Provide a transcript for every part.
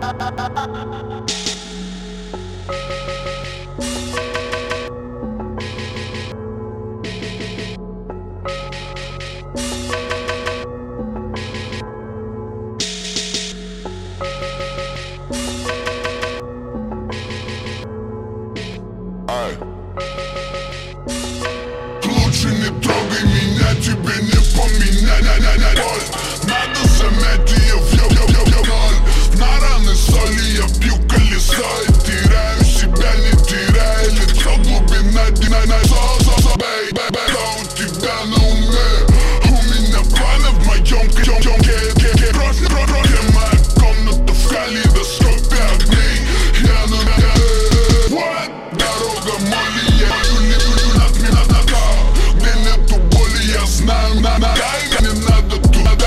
Лучше не трогай меня, тебе не поменять. Надо замять ее в ноль. На раны соли я пью колесо и теряю себя, не теряя лицо. Глубина что у тебя на уме? У меня планы в моем кемке. Просто моя комната в калейдоскопе огней. Я на дорога моли, я люблю над где нету боли, я знаю, дай, не надо туда,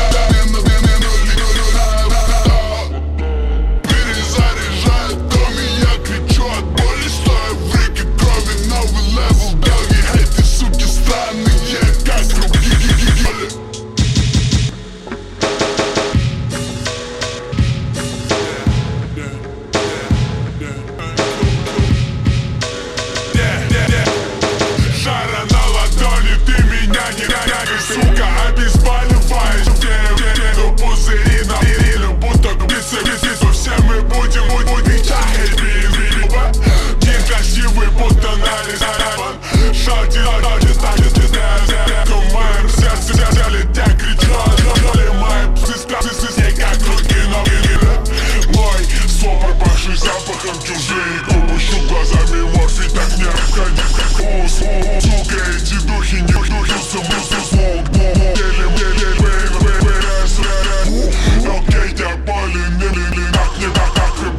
перезаряжает дом, и я кричу от боли, стоя в реке крови, новый левел, долги, эти суки странные, как круги. Жара на ладони, ты меня не сука, обезболиваешь до пузыри на перину, будто бицепсы. Все мы будем некрасивый, будто нарисован. Шалти, думаем, сердце летя кричат. Лимаем псы, как руки ноги. Мой сопр, пахший запахом чужие губы. Щу глазами морфий, так не обходи. Сука, эти духи не духился, мусор. Окей, я болен, не так и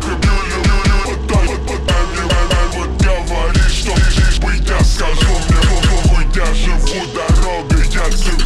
вот говоришь, что лежишь, быть, я скажу мне, хуй, я живу дорогой, я